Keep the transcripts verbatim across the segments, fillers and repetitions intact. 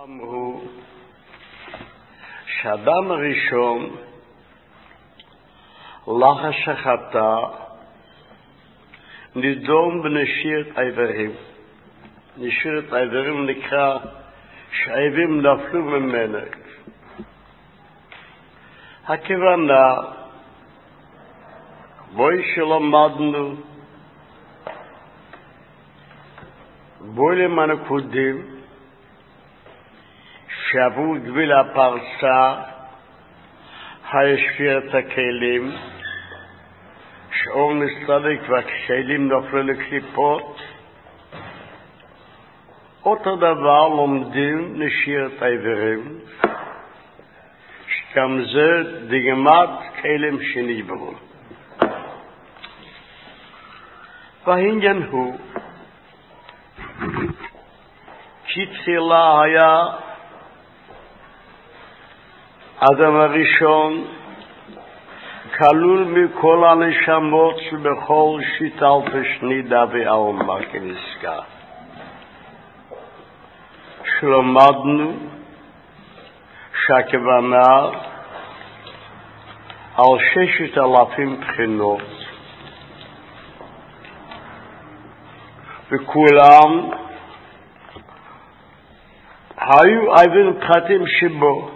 אמרו שאדם הראשון לחש החטא נידון בנשירת איברים. נשירת איברים נקרא שהאיברים נפלו ממנו. הכוונה בוי שלמדנו בוי למנקודים שעבור גביל הפרסה הישפיר את הכלים שאור נסתלק והכלים נופלו לקליפות. אותו דבר לומדים נשירת האיברים שגם זה דגמת כלים שנשברו. והעניין הוא כי תחילה היה אדם הראשון כלול מכל הנשמות שבכל שיטה ושנידה ועלמה כנזכר. שלמדנו שהכוונה על ששת אלפים בחינות וכולם היו אבן פרטים שבו.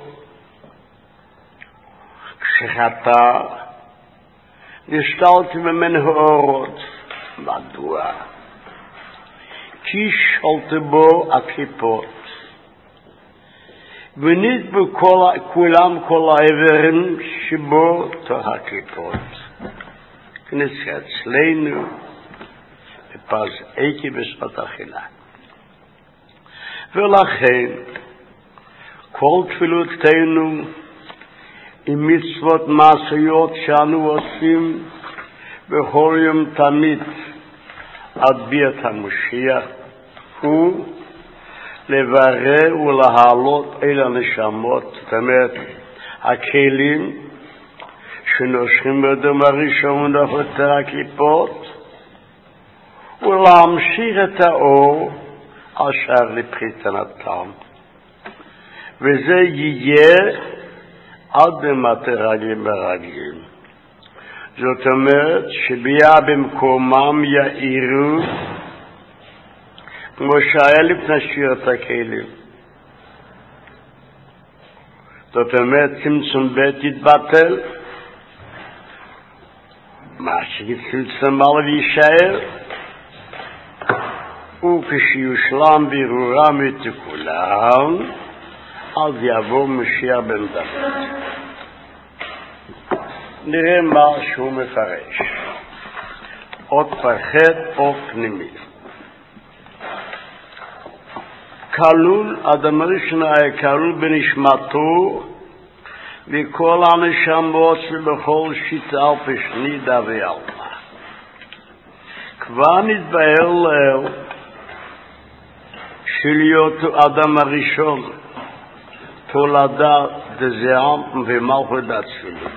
כשחטא נסתלתי ממנו אורות. מדוע? כי שלטו בו הקליפות ונתבו כולם כל האיברים שבו תוך הקליפות. כנסה אצלנו בפז איקי בשעת אכילה. ולכן כל תפילותינו עם מצוות מעשיות שאנו עושים בכל יום תמיד עד ביאת המשיח הוא לברר ולהעלות אל הנשמות, זאת אומרת הכלים שנושכים באדם הראשון ונפטר הקליפות, ולהמשיך את האור אשר לבחיתנתם, וזה יהיה עד במטה רגלים ברגלים. זאת אומרת שביאה במקומם יאירו כמו שהיה לפני שירת הכלים. זאת אומרת צמצום בית יתבטל, מה שצמצם על וישאר, וכשיושלם בירורם את כולם אז יבוא משיח בן דוד. נראה מה שהוא מפרש. עוד פחד או פנימי. כלול, אדם הראשון היה כלול בנשמתו וכל הנשמות שבכל שיטה ושנידה ועלמה. כבר נתבהר לאל שלהיותו אדם הראשון תולדה דזעם ומלכות דאצילות.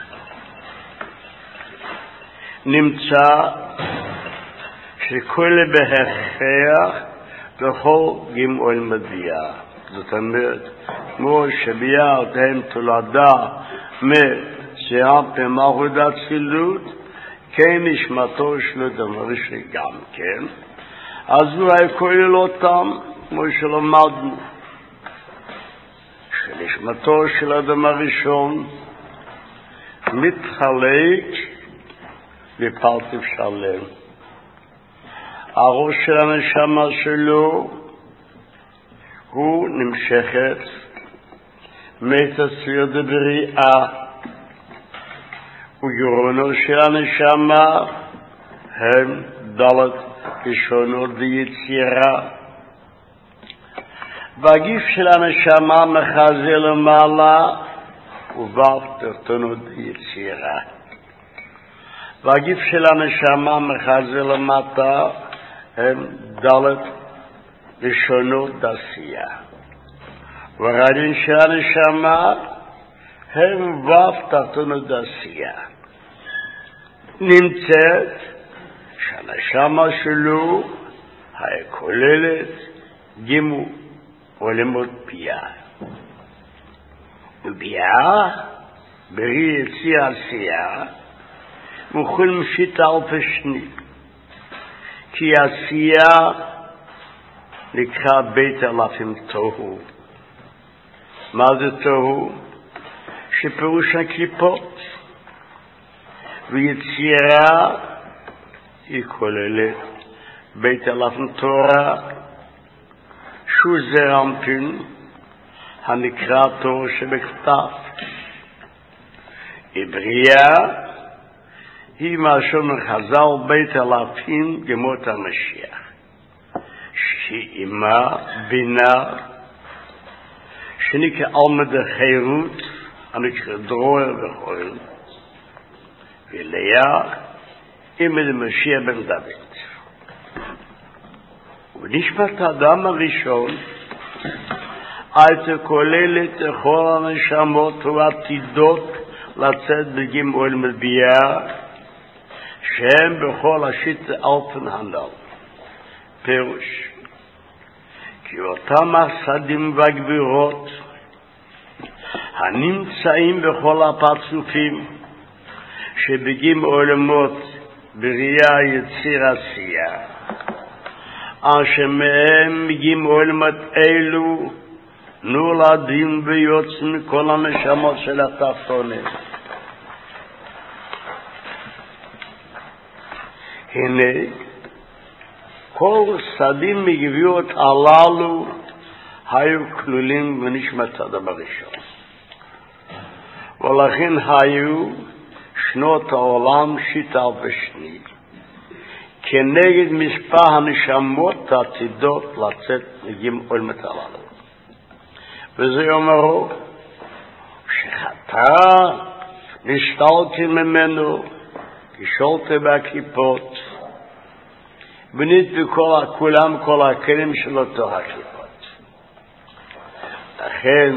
נמצא שכל בהכרח בכל גמול מביאה. זאת אומרת, כמו שביאה אותם תולדה מזעם ומלכות דאצילות, כן נשמתו שלו דבר שגם כן. אז הוא היה כולל אותם כמו שלמדנו. שנשמתו של אדם הראשון מתחלק בפרטיו שלם. הראש של הנשמה שלו הוא נמשכת מתספיר דבריאה, וגרונו של הנשמה הם דלת ראשונות ויצירה. והגיף של הנשמה מחזה למעלה ובב תחתונות יצירה. והגיף של הנשמה מחזה למטה הם דלת ראשונות עשייה. והרגלים של הנשמה הם ובב תחתונות עשייה. נמצאת שהנשמה שלו היה כוללת גימו עולמות ביאה. וביאה, ברי יציר עשייה, מוכל משיטה ופשני. כי עשייה נקרא בית אלפים תוהו. מה זה תוהו? שפירוש הקליפות. ויצירה היא כוללת בית אלפים תורה, שהוא זרמפין, הנקרא תורה שבכתב. עברייה היא מה שאומר חז"ל בית אלפים גמות המשיח, שהיא אימה בינה, שנקרא עלמד החירות, הנקרא דרור וחול, ולאה אימא למשיח בן דוד. ונשמת האדם הראשון הייתה כוללת כל הנשמות ועתידות לצאת בגים עולמות ביאה, שהם בכל השיטה אלפן הנ"ל. פירוש, כי אותם החסדים והגבירות הנמצאים בכל הפרצופים שבגים עולמות בראייה יציר עשייה, אשר מהם מגיעים עולמות אלו נולדים ויוצאים מכל הנשמות של התחתונים. הנה, כל שדים מגביעות הללו היו כלולים בנשמת האדם הראשון. ולכן היו שנות העולם שיטה ושני, כנגד מספר הנשמות העתידות לצאת מגיעים עולמות הללו. וזה אומרו, שחטא נסתלתי ממנו, כשולתי בהקליפות, בנית בכל כולם כל הכלים של אותו הקליפות. לכן,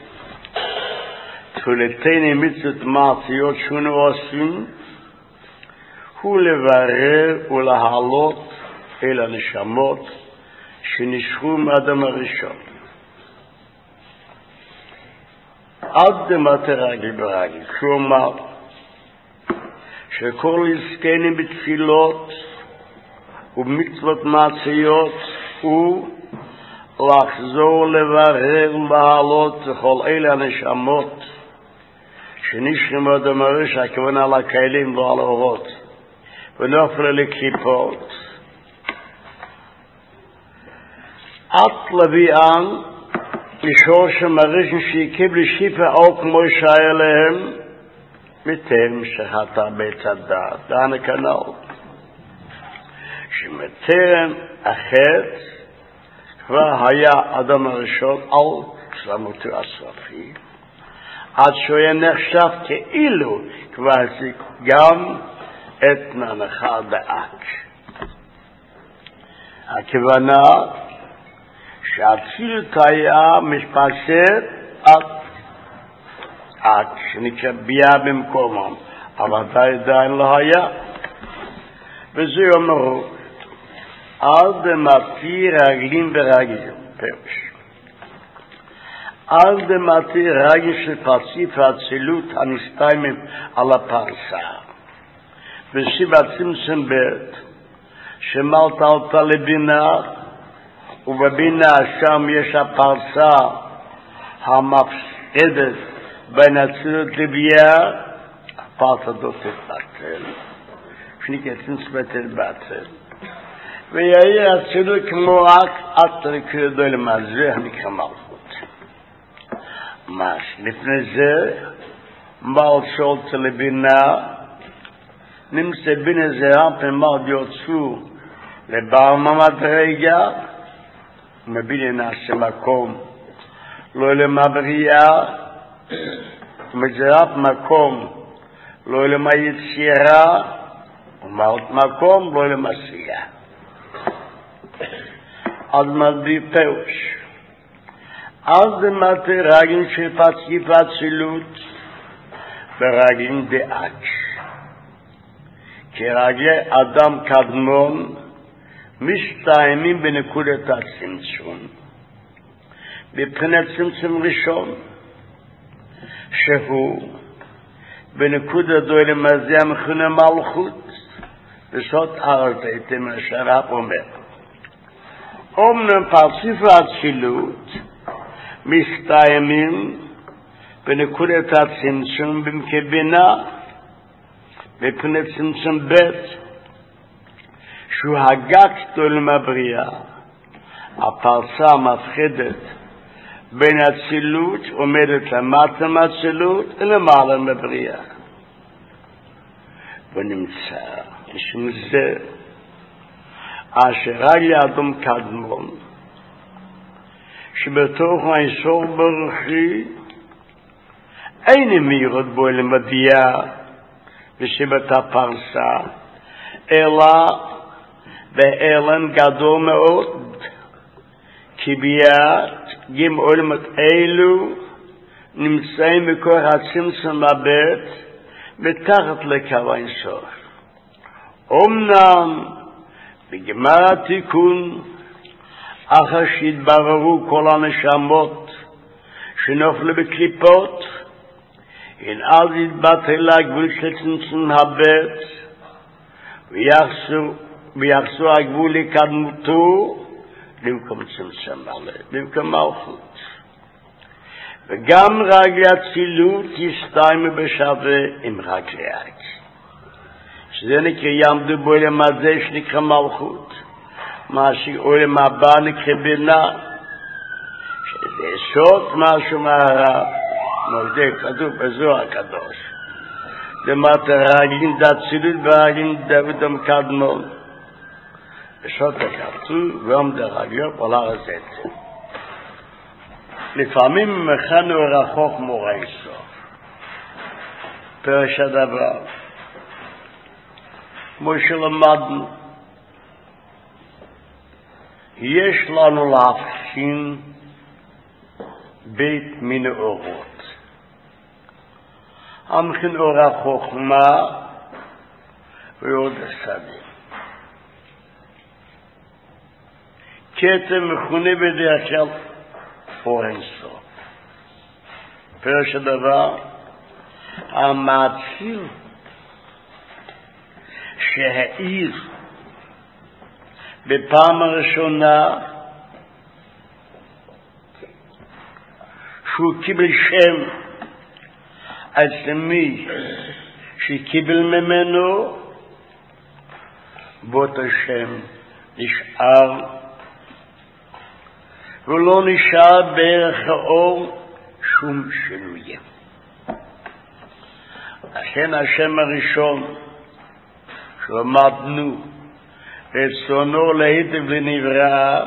תפילתנו מצוות מעשיות שונו עושים, הוא לברר ולהעלות אל הנשמות שנשכו מאדם הראשון. עד דמת רגל ברגל, כלומר, שכל עסקנו בתפילות ובמצוות מעשיות הוא לחזור לברר ולהעלות לכל אלה הנשמות שנשכו מאדם הראשון, הכוונה לכלים לא על אורות, ונופל לקליפות. עד לביאן לשור שמרשן שיקבל שיפה או כמו שהיה להם מטרם שחטא בית הדעת. דענה כנ"ל שמטרם החטא כבר היה אדם הראשון על שלמותו הסופי, עד שהוא היה נחשב כאילו כבר הזיק גם את מנחה דאק. הכוונה שהתפילות היה משפשת עד אק, שנקרא ביאה במקומם, אבל עדיין לא היה. וזה אומרו, על דמתי רגלים ורגלים, פירוש. על דמתי רגל של פרציף האצילות הנסתיימים על הפרסה. וסיבת צמצם ב' שמלת עלתה לבינה, ובבינה שם יש הפרסה המפסקדת בין הצילות לביאה, הפרסה דו תתבטל, שנקרא תנסבטל בטל. ויהיה הצילות כמו רק עד לקרדו למעזה הנקרא מלכות. מש, לפני זה, מל שולט לבינה, נמצא בינה זה פעמד יוצאו לבר ממדרגה, ומבינה נעשה מקום לא למבריאה, ומג'רף מקום לא למה יצירה, ומעט מקום לא למסיעה. עד מדבי פירוש. עד דמתי רגים של פציף אצילות ורגים דאק. כרגלי אדם קדמון מסתיימים בנקודת הצמצום, מבחינת צמצום ראשון, שהוא בנקודה דוילם הזה המכונה מלכות, וזאת ארתיתם השרב אומר. אומנם פרציף האצילות מסתיימים בנקודת הצמצום במקבינה, מבחינת צמצום ב' שהוא הגג דוילם הבריאה, הפרצה המפחידת בין הצילות עומדת למטה מהצילות ולמעלה מבריאה. ונמצא משום זה אשר על ידום קדמון שבתוך האיסור ברוכי אין מירות בו למדיעה ושבת הפרסה אלא באלם גדול מאוד כי ביד גימ עולמות אלו נמצאים בכוח הצמצום הבית מתחת לקו האינסוף. אמנם בגמר התיקון אחר שהתבררו כל הנשמות שנופלו בקליפות הן אז התבטל הגבול של צמצום הבית ויחסו, ויחסו הגבול לקדמותו במקום צמצום מלא, במקום מלכות. וגם רגלי הצילות יסתיימו בשווה עם רגלי עץ. שזה נקרא יעמדו בעולם הזה שנקרא מלכות. מה שעולם הבא נקרא בינה. שזה סוד משהו מהרב. מודה כתוב בזוהר הקדוש. למטה רגלים דצילות ורגלים דוד המקדמון. ושעות הכתוב ועומד הרגליות על הר הזיתים. לפעמים מכנו רחוק מורה איסוף. פרש הדבר. כמו שלמדנו, יש לנו להבחין בית מן האורות. המכין אור החוכמה ואור הסדים. כתם מכונה בדרך כלל אור אינסוף. פירוש הדבר, המעציל שהאיר בפעם הראשונה שהוא קיבל שם אצל מי שקיבל ממנו, באותו שם נשאר ולא נשאר בערך האור שום שינוי. לכן השם הראשון שלמדנו רצונו להיטיב לנברא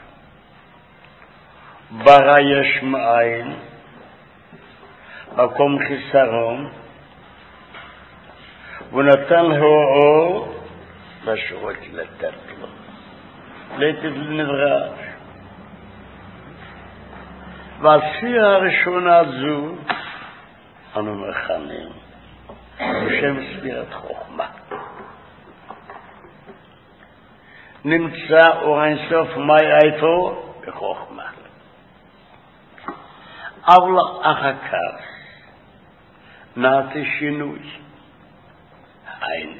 ברא יש מאין מקום חיסרון ונתן לו אור משרות לתת לו להיטיב לנברא. והעשייה הראשונה זו אנו מכנים בשם ספירת חוכמה. נמצא אור אינסוף מי איפה? בחוכמה. אבל אחר כך נעשה שינוי. היינו.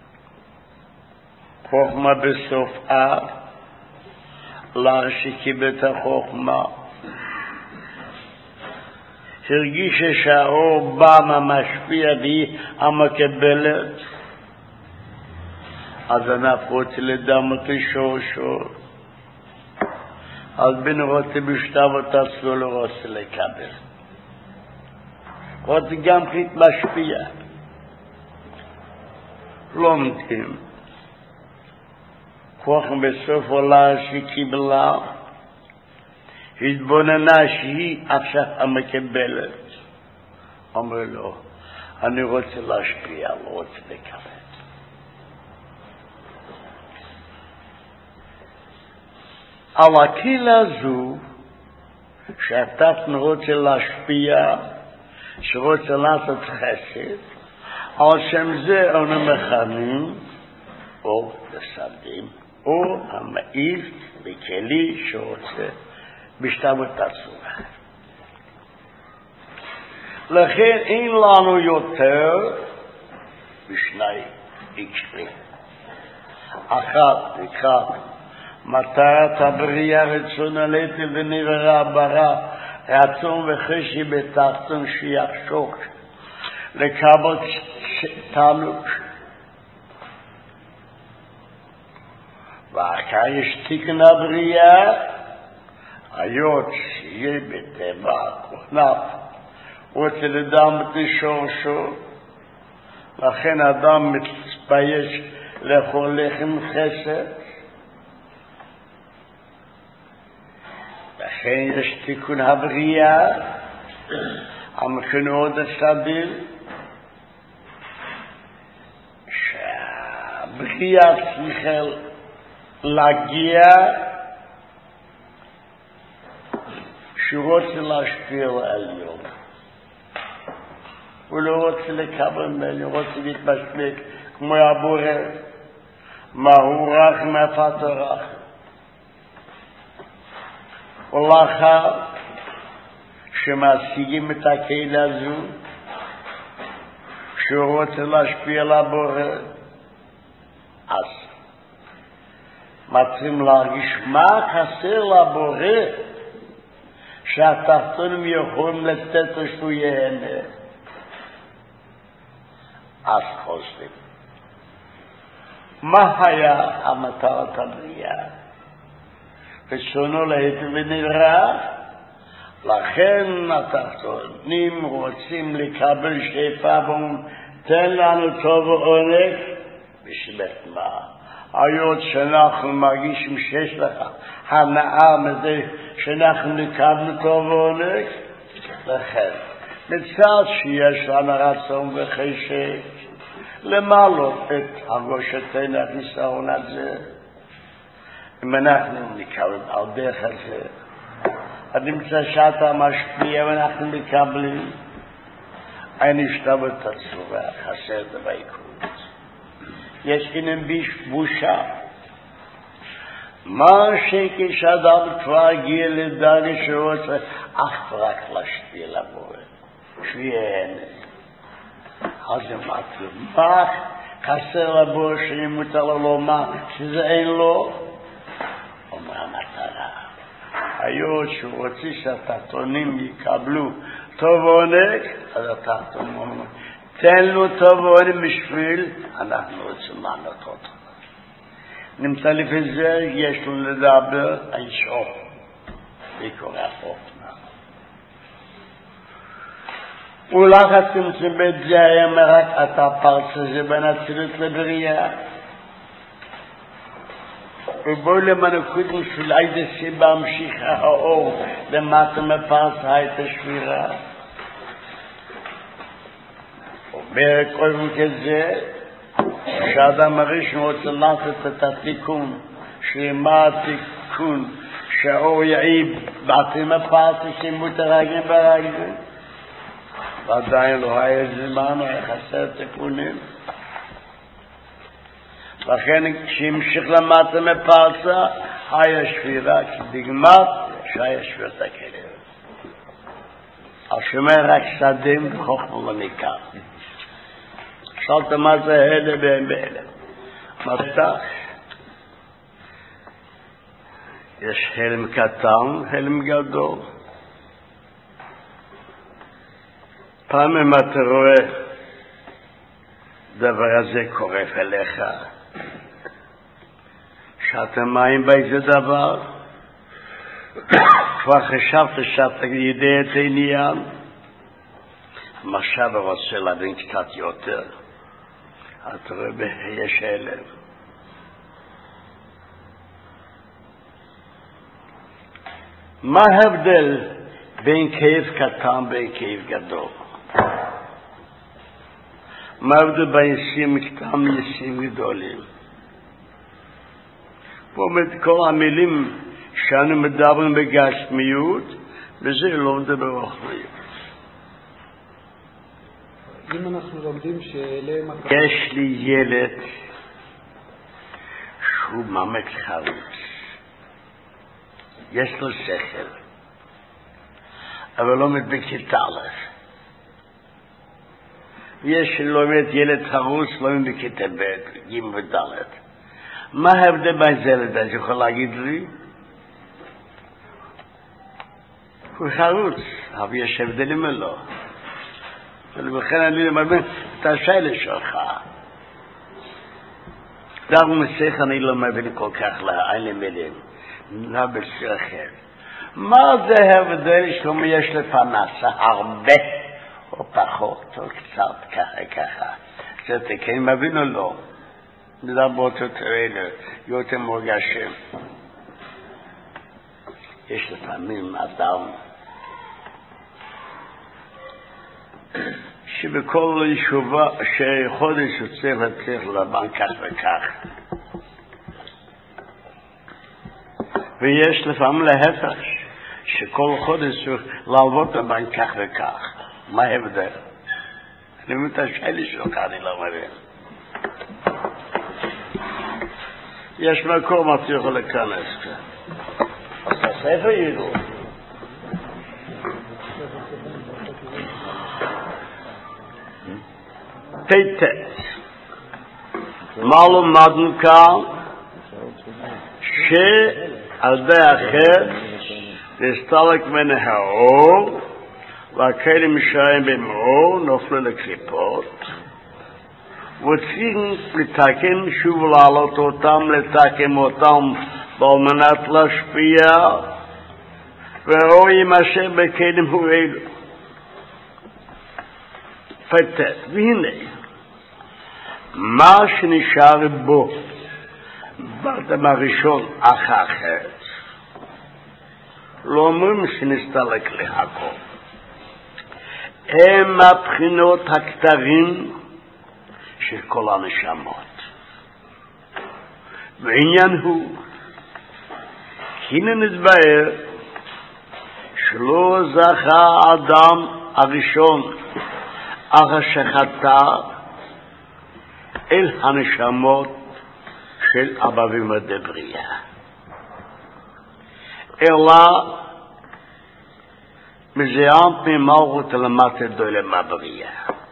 חוכמה בסוף אב, לאחר שקיבל את החוכמה, הרגישה שהאור בא מהמשפיע והיא המקבלת, אז אנחנו רוצים לדם אותי שור שור. אז בין רוצה בשתיו אותה אצלו לא רוצה לקבל. רוצה גם כן משפיע. לומדים. כוח בסוף עולה שקיבלה, התבוננה שהיא עכשיו המקבלת. אומר לו, אני רוצה להשפיע, לא רוצה לקבל. על הקהילה הזו, שאתה רוצה להשפיע, שרוצה לעשות חסד, על שם זה אנו מכנים אור הסדים, אור המאיר בכלי שרוצה בשתוות הצורה. לכן אין לנו יותר בשני עיקרים. אחת, אחד, מטרת הבריאה רצון הלטה ונברא ברא, רצון וחשי בתחתון שיחשוק, לקבל תענוג. ואחר יש תיקן הבריאה, היות שיהיה בטבע כונף, רוצה לדם את שורשו, לכן אדם מתבייש לאכול לחם חסד, לכן יש תיקון הבריאה, המכנו עוד הסביל, שהבריאה צריכה להגיע, שהוא רוצה להשפיע לעליון. הוא לא רוצה לקבל ממנו, הוא רוצה להתמשמק כמו הבורא, מהו רך מאפת הרך. ולאחר שמשיגים את הקהילה הזו, שהוא רוצה להשפיע לבורא, אז מתחילים להרגיש מה חסר לבורא, שהתחתונים יכולים לתת לו שהוא יהנה. אז חושבים. מה היה המטרת הבריאה? רצונו להיטיב ונברא, לכן התחתונים רוצים לקבל שפע ואומרים, תן לנו טוב ועונג, בשביל מה? היות שאנחנו מרגישים שיש לך הנאה מזה שאנחנו נקבנו טוב ועונג, לכן מצד שיש לנו רצון וחשק למעלות את הרגושתנו החיסרון הזה, אם אנחנו נקבל על דרך הזה, אז נמצא שאתה משפיע ואנחנו מקבלים, אין השתוות הצורה, חסר דבקות. יש אינם בושה. מה שכשאדם כבר הגיע לדרגה שהוא רוצה אך ורק להשפיע לבורא, שהוא יהנה. אז זה מתאים. מה חסר לבורא שמותר לו לומר שזה אין לו? אומר המטרה. היות שהוא רוצה שהתחתונים יקבלו טוב ועונג, אז התחתונים אומרים, תן לו טוב ועונג בשביל, אנחנו רוצים לענות אותו. נמצא לפי זה, יש לו לדבר על שוב, ביקורי החוכמה. ולחץ תמצא בית זה היה מרק את הפרץ הזה בין הצילות לבריאה. ובואו למנקודים של איזה סיבה המשיכה האור למטה מפרץ הייתה שבירה. אומר קודם כזה, שאדם הראשון רוצה לעשות את התיקון, שמה התיקון שהאור יעיב בעצם הפרץ שמותר רגעים ברגעים. ועדיין לא היה זמן, היה חסר תיקונים. לכן כשהמשיך למטה מפרצה, היה שבירה, כדגמת שהיה שבירת הכלב. אז שומר רק שדים וחוכמה למיקר. שאלת מה זה הלם והם בהלם. מפתח. יש הלם קטן, הלם גדול. פעמים אתה רואה דבר הזה קורף אליך, שאתה מים באיזה דבר, כבר חשבת שאתה יודע את העניין, עכשיו רוצה להבין קצת יותר, אתה רואה יש הלם. מה ההבדל בין כאב קטן בין כאב גדול? מה ההבדל בין ייסים קטן לייסים גדולים? פה אומרת כל המילים שאנו מדברים בגשמיות, וזה לא מדבר רוחניות. אם אנחנו לומדים שאלה... יש לי ילד שהוא ממש חרוץ. יש לו שכל. אבל לא בכיתה א'. יש שלומד ילד חרוץ, לומד בכיתה ב', ג' וד'. מה ההבדל בין זה לזה? אתה יכול להגיד לי? הוא חרוץ, אבל יש הבדלים מלא. ולכן אני למדן את השאלה שלך. דבר מסך אני לא מבין כל כך אין לי מילים. לא בשכל. מה זה ההבדל שלמה יש לפרנסה? הרבה או פחות או קצת ככה ככה. זה כן מבין או לא? נדבות יותר אלה, יותר מורגשים. יש לפעמים אדם שבכל ישובה שחודש יוצא וצריך לבן כך וכך. ויש לפעמים להפך, שכל חודש להלוות לבן כך וכך. מה ההבדל? אני מתשאל לי שלך, אני לא מבין. יש מקום אתה יכול להיכנס. אז הספר ידעו. תתת. מה למדנו כאן? שעל די אחר להסתלק מן האור והכלים שרים במאור נופלו לקליפות וצריכים לתקן שוב לעלות אותם, לתקן אותם על מנת להשפיע ורואים אשר בכלים הוא אלו. פתת, והנה מה שנשאר בו באדם הראשון אחר חטא לא אומרים שנסתלק להכל. הם הבחינות הכתרים של כל הנשמות. ועניין הוא הנה נתבהר שלא זכה האדם הראשון אחר שחטא אל הנשמות של אבא מדבריה, אלא מזיעת ממלכות למטה דולם הבריאה.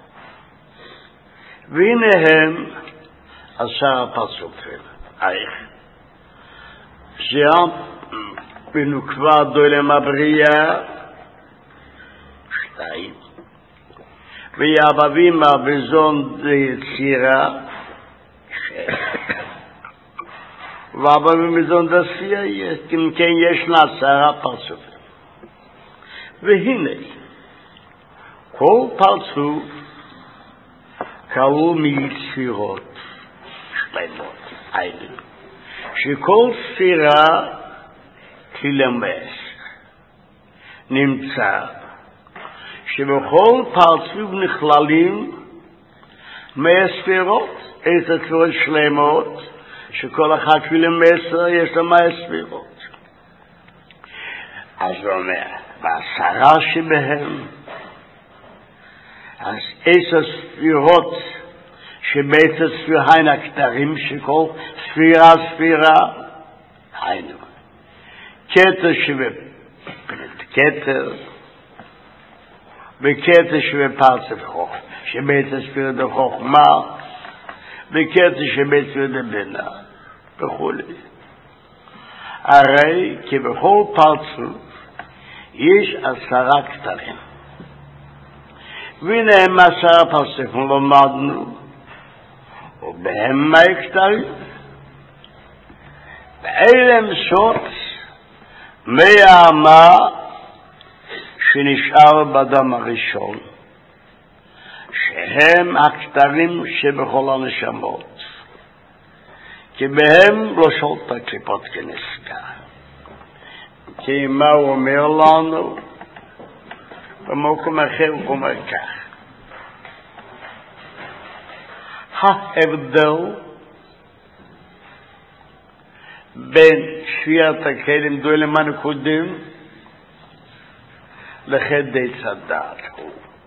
והנה הם עשר הפסוקים. איך? זיעת בנוקבה דולם הבריאה שתיים. ויעבבים בזון יצירה שש. ואבבים בזון דסייה אם כן ישנה עשרה פרצופים. והנה כל פרצוף כלול מיצירות שלמות, היינו שכל ספירה תלמס נמצא שבכל פרצוף נכללים מהספירות, איזה ספירות שלמות, שכל אחת תלמס יש לה מהספירות. אז הוא אומר, בעשרה שבהם, אז איזה ספירות שבעצם ספירה הן הכתרים שכל ספירה ספירה, היינו, כתר שבכתר, בכתר שבפרצף חוכמה, שבעצם ספירה דחוכמה, בכתר שבעצם ספירה דבינה, וכו'. הרי כי בכל פרצוף יש עשרה כתרים. והנה הם עשרה פרצופים למדנו, ובהם מה כתרים? ואלה הם סוד מהאמה שנשאר באדם הראשון, שהם הכתרים שבכל הנשמות, כי בהם לא שולט הקליפות כנזכר. כי מה הוא אומר לנו? במקום אחר הוא אומר כך. ההבדל בין שביעת הכלים דולם הנקודים לחדי צדד הוא.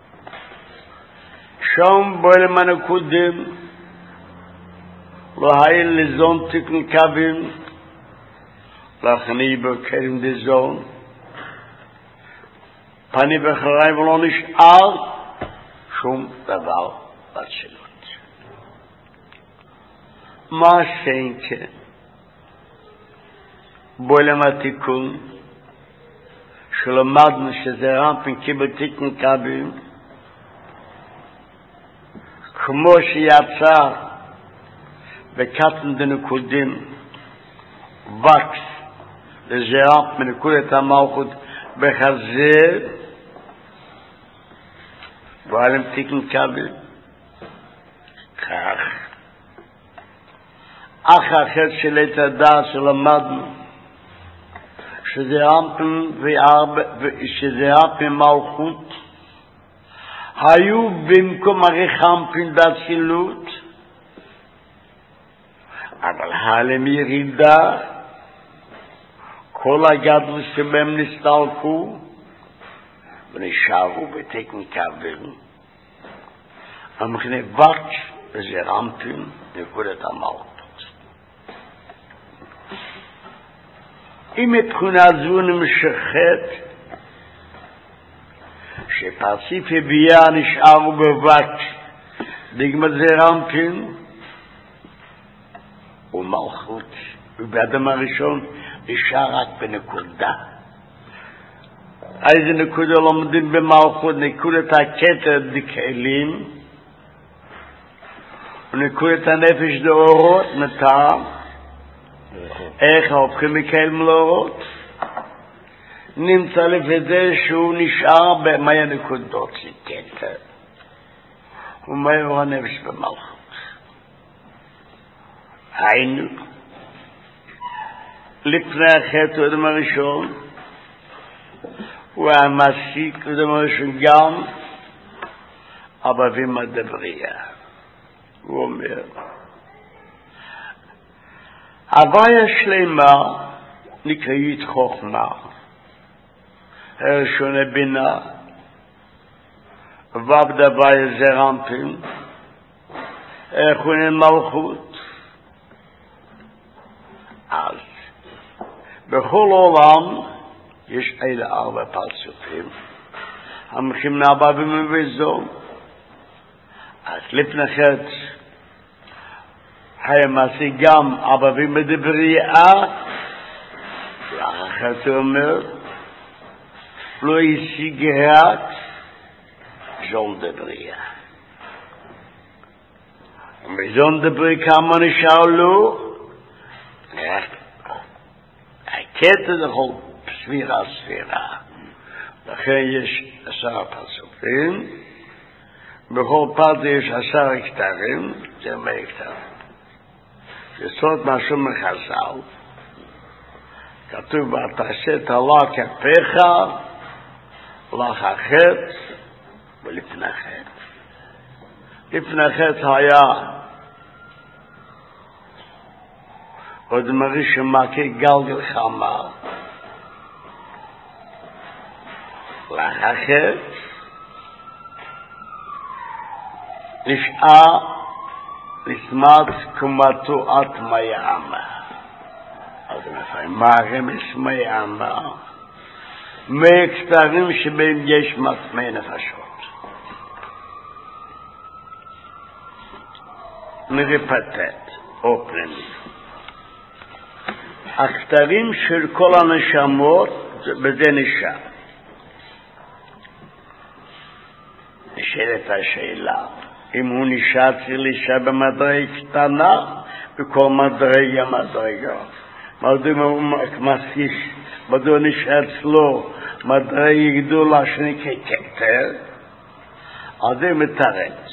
שם בולם הנקודים לא היה לזון תקן קווים להכניע בכלים דזון פני בחרי ולא נשאר שום דבר בצילות. מה שאינקה בולם התיקון שלמדנו שזה רמפין קיבל תיקון קבים כמו שיצא בקטן דנקודים וקס לזה רמפין נקודת המלכות בחזר בולם תיקון קבים כך אך אחר של את הדעת שלמדנו שזה רמפין שזה רמפין מלכות היו במקום הרחמפין בצילות אבל הלם ירידה כל הגדול שבהם נסתלקו ונשארו בתקן קבל המכנה וקש וזה רמפין נקודת המלכות. אם מבחינה זו נמשכת שפרציף הביאה נשארו בבק דגמת זה רמפין ומלכות ובאדם הראשון נשאר רק בנקודה. איזה נקודה לומדים במלכות? נקודת הכתר דקהלים ונקודת הנפש דאורות מטעם איך הופכים מכלים לאורות נמצא לפי שהוא נשאר במאי הנקודות לכתר ומאי הוא הנפש במלכות. היינו לפני החטא הוא אדם הראשון הוא המסיק אדם הראשון גם אבבים הדבריה. הוא אומר הוויה שלמה נקראית חוכמה הראשונה בינה ועבד הוויה זה רמפין אחרונה מלכות. אז בכל עולם יש אלה ארבע פרצופים המחים נאבבים ובזום. אז לפני חטא היה מעשי גם אבבים בדברייה לאחר חטא אומר לא השיג רק זון דברייה ומזון דברייה כמה נשאר לו הקטע לכל ספירה ספירה לכן יש עשרה פרצופים בכל פרט יש עשרה כתרים זה מה כתרים יסוד משהו מחז"ל כתוב ותעשה תלה כפיך לך החטא ולפני חטא. לפני חטא היה עוד מרי שמכה גלגל חמה לך החטא נשאר לסמת קומתו עד מייאמה. אז נפעם מה רמס מייאמה? מהכתרים שבהם יש מטמא נפשות. נרפטט או פנימי. הכתרים של כל הנשמות בזה נשאר. נשאלת השאלה אם הוא נשאר צריך להישאר במדרגה קטנה בכל מדרגה מדרגה. מדוע מסיס, מדוע נשאר אצלו מדרגה גדולה שנקרא כתר, אז זה מתרץ.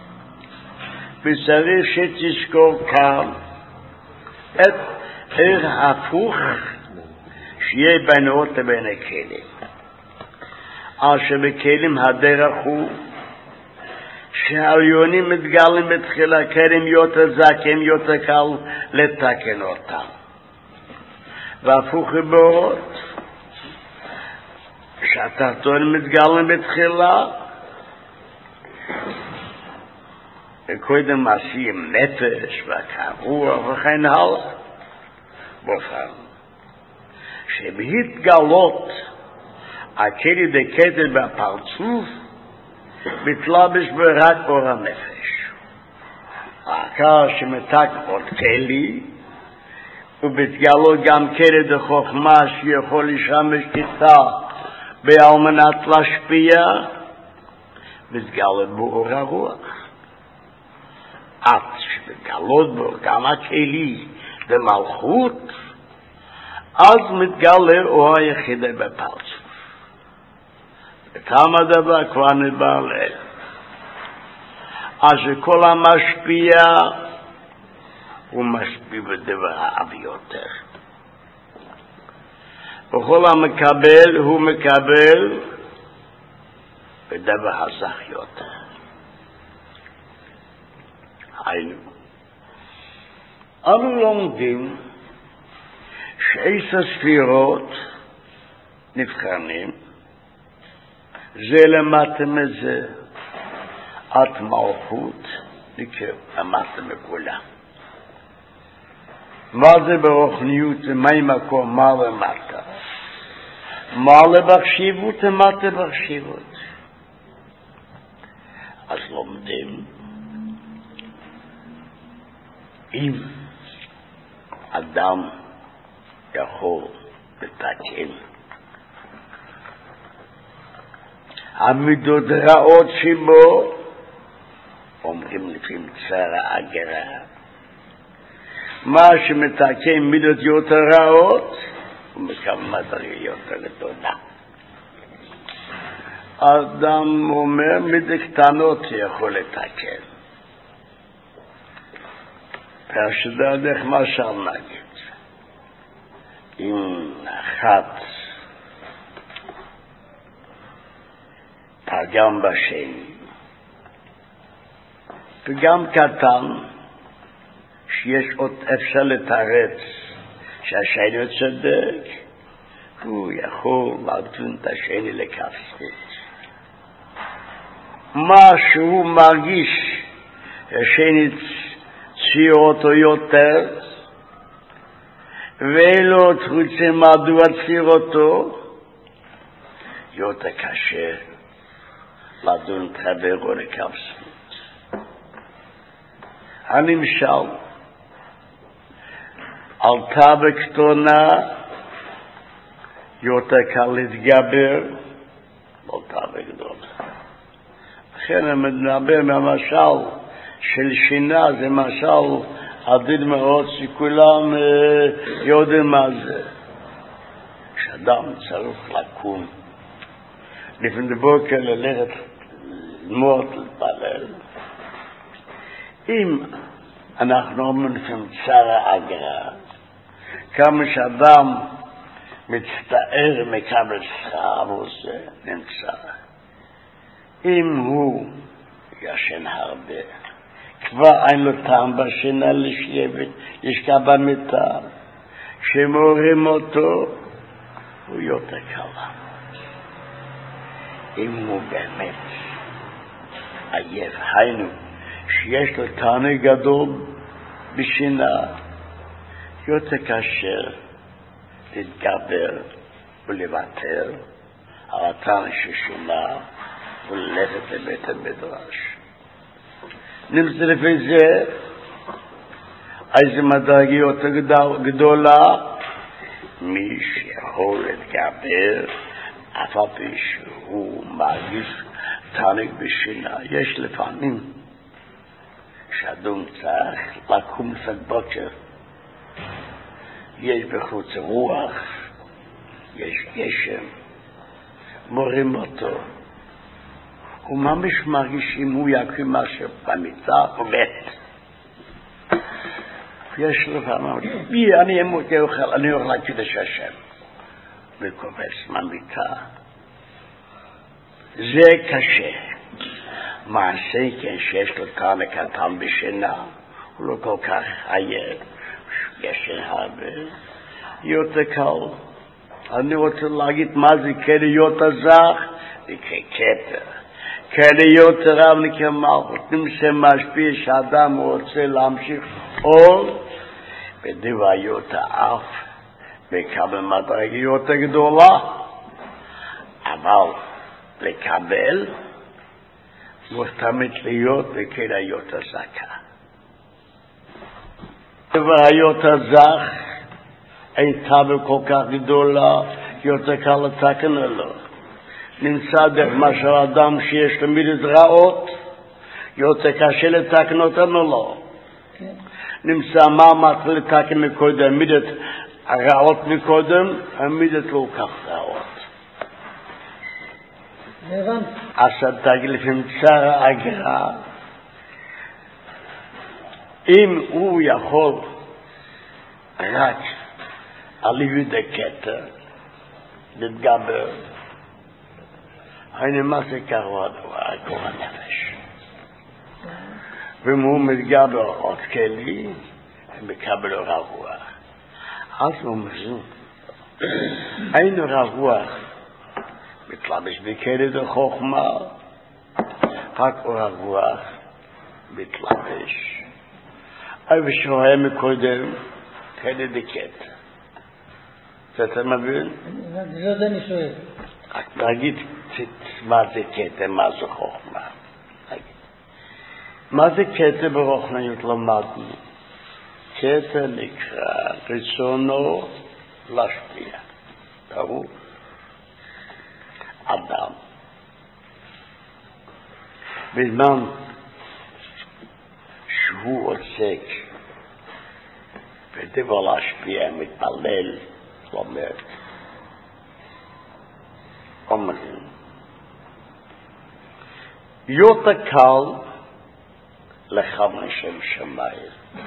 וצריך שתזכור כאן את ערך הפוך שיהיה בין האורות לבין הכלים. אשר בכלים הדרך הוא שהעליונים מתגלים בתחילה כלים יותר זקים יותר קל לתקן אותם. והפוך באורות שהתחתונים מתגלים בתחילה וקודם מעשים נפש והרוח וכן הלאה. בופן שבהתגלות הכלי דקטל בפרצוף, מתלבש ברק אור הנפש. העיקר שמתק עוד כלי, ובתגלו גם כלי דחוכמה שיכול לשמש כיתה על מנת להשפיע, מתגלו בו אור הרוח. עד שמתגלות בו גם הכלי במלכות, אז מתגלה אור היחידה בפרצוף. וכמה דבר כבר נדבר לאל. אז שכל המשפיע הוא משפיע בדבר האב יותר. וכל המקבל הוא מקבל בדבר הזך יותר. היינו, אנו לומדים שעשר ספירות נבחנים, זה למטה מזה, עד מלכות, למטה מכולה. מה זה ברוחניות, מה מקום, מה למטה? מה לבחשיבות, למטה בחשיבות. אז לומדים, אם אדם יכול לתקן המידות רעות שבו, אומרים לפעמים צרה הגרה, מה שמתקן מידות יותר רעות, הוא מקבל מדרגה יותר גדולה. אדם אומר מידות קטנות יכול לתקן. פרשדרך משל נגיד, אם אחת פגם בשני, פגם קטן, שיש עוד אפשר לתרץ שהשני צודק, הוא יכול לדון את השני לכפסית. מה שהוא מרגיש, השני ציר אותו יותר, ואילו תחוצה מדוע ציר אותו, יותר קשה לדון את חברו לכפסית. הנמשל, עלתה בקטונה, יותר קל להתגבר, עלתה בגדולה. לכן אני מדבר מהמשל של שינה, זה משל עדין מאוד שכולם יודעים מה זה. שאדם צריך לקום, לפני בוקר ללכת ללמוד, להתפלל. אם אנחנו אומרים לפעמים צרה אגרה, כמה שאדם מצטער מקבל שכר ועושה, נמצא. אם הוא ישן הרבה, כבר אין לו טעם בשינה לשבת, ישכב במיטה, שמורים אותו, הוא יותר קלה. אם הוא באמת עייף, היינו, שיש לו תענוג גדול בשינה, יותר קשה להתגבר ולוותר על התענוג ששונה וללכת לבית המדרש. נמצא לפי זה איזה מדרגה יותר גדולה, מי שיכול להתגבר אף על פי שהוא מרגיש תענוג בשינה. יש לפעמים שאדם צריך לקום לפני בוקר, יש בחוץ רוח, יש גשם, מורים אותו, הוא ממש מרגיש אם הוא יקום משהו במיטה, הוא מת. יש לפעמים, בי אני אמות יאכל, אני אוכל לקדש השם, וקובץ מהמיטה. זה קשה. מעשה כן שיש לו כמה קטן בשינה, הוא לא כל כך עייף, ישן הרבה, יותר קל. אני רוצה להגיד מה זה כדי יותר זך, זה ככתר. כדי יותר רב נקרא מלכות. נמצא משפיע שאדם רוצה להמשיך עוד, בדבר יותר אף, וקבל מדרגה יותר גדולה, אבל לקבל הוא תמיד להיות וכלהיות הזכה. והיות הזך אין טבל כל כך גדולה, יותר קל לתקן לו. נמצא דרך מה שהאדם שיש למידת רעות, יותר קשה לתקן אותנו לו. נמצא מה מתחיל לתקן מקודם, מידת הרעות מקודם, המידת לא כך רעות. אז תגיד לפעמים צער האגרה, אם הוא יכול רק על ידי כתר להתגבר, הנה מה זה קרוא הגור הנפש. ואם הוא מתגבר עוד כלי, הוא מקבל רוח. אז הוא מזון. היינו רוח מתלבש בכלי דחוכמה, רק רוח מתלבש. אבל שרואה מקודם, כלי דקט. זה אתה מבין? זה זה אני שואל. רק להגיד מה זה קטע, מה זה חוכמה. מה זה קטע ברוחניות למדנו? קטע נקרא רצונו להשפיע. ברור? אדם. בזמן שהוא עוסק בדבר להשפיע, מתפלל, לומד, אומרים, יותר קל לכוון שם שמיים.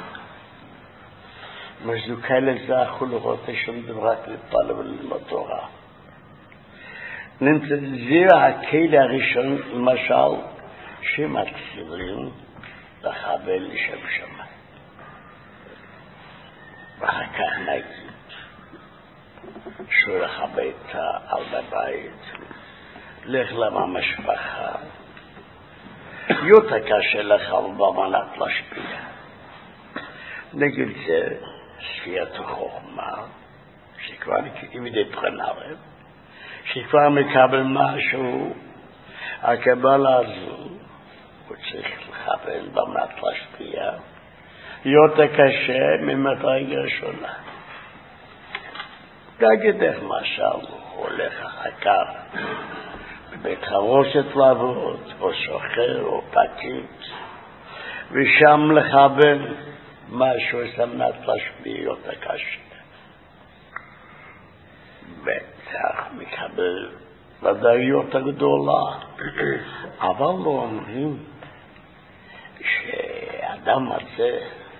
מזוכה לזה יכול לראות שום דבר רק להתפלל וללמוד תורה. נמצא זה הכלי הראשון, למשל, שמתחילים לכוון לשם שמיים. ואחר כך נגיד שהוא לכבד על בבית, לך למה משפחה. יותר קשה לך במנת להשפיע. נגיד זה ספיית החוכמה, שכבר נקראים פרנרם, שכבר מקבל משהו, הקבלה הזו, הוא צריך לכוון במנת להשפיע. יותר קשה ממדרגה ראשונה. תגיד איך משל, הוא הולך אחר כך בבית חרושת לעבוד, או שוחר, או פקיד, ושם לכוון משהו סמנת להשפיע יותר קשה. בטח מקבל ודאיות הגדולה, אבל לא אומרים שאדם הזה,